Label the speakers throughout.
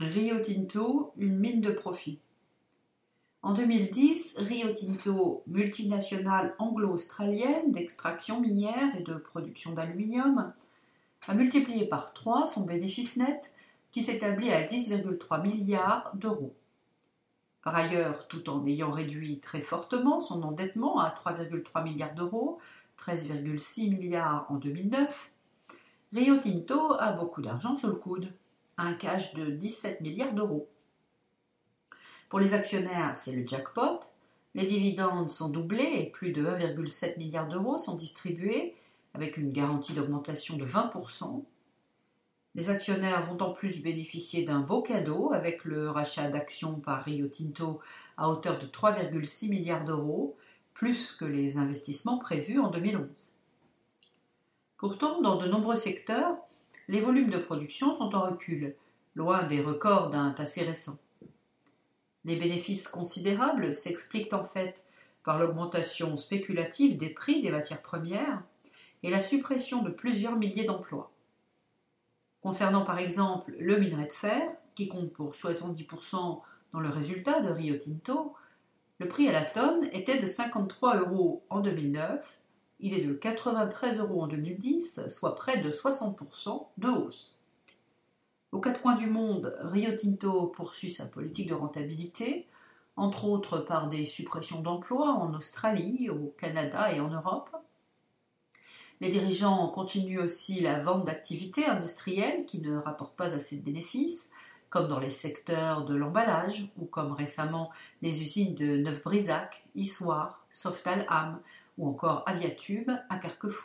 Speaker 1: Rio Tinto, une mine de profit. En 2010, Rio Tinto, multinationale anglo-australienne d'extraction minière et de production d'aluminium, a multiplié par 3 son bénéfice net qui s'établit à 10,3 milliards d'euros. Par ailleurs, tout en ayant réduit très fortement son endettement à 3,3 milliards d'euros, 13,6 milliards en 2009, Rio Tinto a beaucoup d'argent sous le coude, un cash de 17 milliards d'euros. Pour les actionnaires, c'est le jackpot. Les dividendes sont doublés et plus de 1,7 milliard d'euros sont distribués avec une garantie d'augmentation de 20%. Les actionnaires vont en plus bénéficier d'un beau cadeau avec le rachat d'actions par Rio Tinto à hauteur de 3,6 milliards d'euros, plus que les investissements prévus en 2011. Pourtant, dans de nombreux secteurs, les volumes de production sont en recul, loin des records d'un passé récent. Les bénéfices considérables s'expliquent en fait par l'augmentation spéculative des prix des matières premières et la suppression de plusieurs milliers d'emplois. Concernant par exemple le minerai de fer, qui compte pour 70% dans le résultat de Rio Tinto, le prix à la tonne était de 53 € en 2009, il est de 93 € en 2010, soit près de 60% de hausse. Aux quatre coins du monde, Rio Tinto poursuit sa politique de rentabilité, entre autres par des suppressions d'emplois en Australie, au Canada et en Europe. Les dirigeants continuent aussi la vente d'activités industrielles qui ne rapportent pas assez de bénéfices, comme dans les secteurs de l'emballage ou comme récemment les usines de Neuf-Brisach, Issoire, Softalham ou encore Aviatube à Carquefou.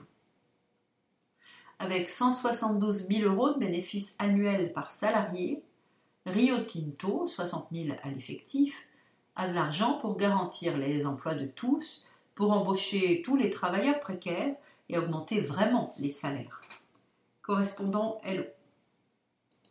Speaker 1: Avec 172 000 € de bénéfices annuels par salarié, Rio Tinto, 60 000 à l'effectif, a de l'argent pour garantir les emplois de tous, pour embaucher tous les travailleurs précaires et augmenter vraiment les salaires. Correspondant Hello.